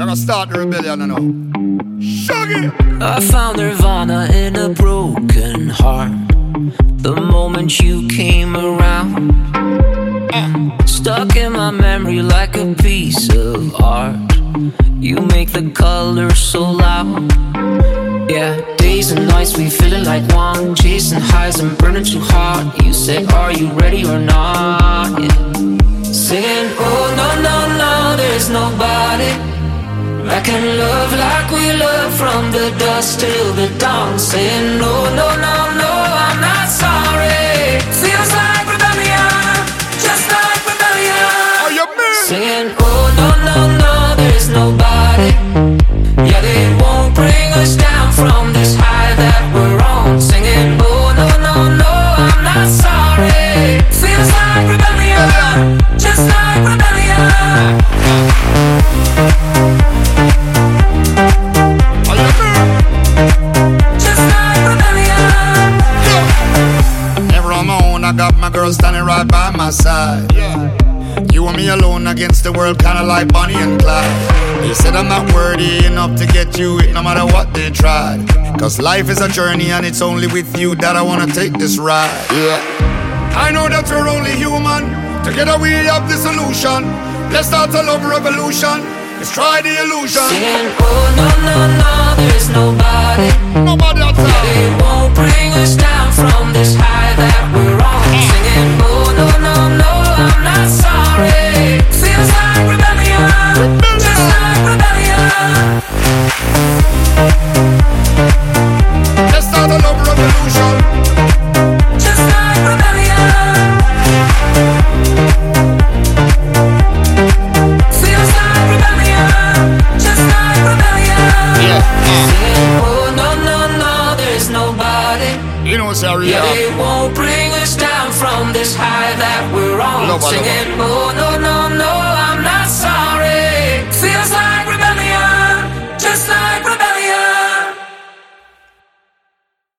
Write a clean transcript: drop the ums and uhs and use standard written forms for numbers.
gonna start the rebellion now. Shaggy! I found nirvana in a broken heart the moment you came around. Stuck in my memory like a piece of art. You make the colors so loud. Yeah, days and nights we feeling like one, chasing highs and burning too hard. You say, are you ready or not? Yeah. Singing, oh no, no, no, there's nobody that can love like we love from the dusk till the dawn. Saying, no, no, no, no, I'm not sorry. Feels like rebellion, just like rebellion. Are you me? Singing, oh no, no, no, there's nobody. Yeah, they won't bring us down from this high that we're on. Singing, oh no, no, no, I'm not sorry. Feels like rebellion, just like rebellion. Are you me? Just like rebellion. Never on my own, I got my girl standing right by my side. You and me alone against the world, kinda like Bonnie and Clyde. They said I'm not worthy enough to get you it, no matter what they tried. Cause life is a journey and it's only with you that I wanna take this ride. I know that we're only human, together we have the solution. Let's start a love revolution, let's try the illusion. Singing, oh no, no, no, there's nobody. Nobody outside. They won't bring us down from this high that we're on. Singing, oh no, no, no, I'm not sorry. Feels like rebellion, just like rebellion. Let's start a love revolution. Just like rebellion. Feels like rebellion, just like rebellion. Singing, oh no, no, no, there's nobody. You know, sorry, Yeah, they won't bring us down from this high that we're on. Nobody. Singing, oh no, no, no, I'm not sorry.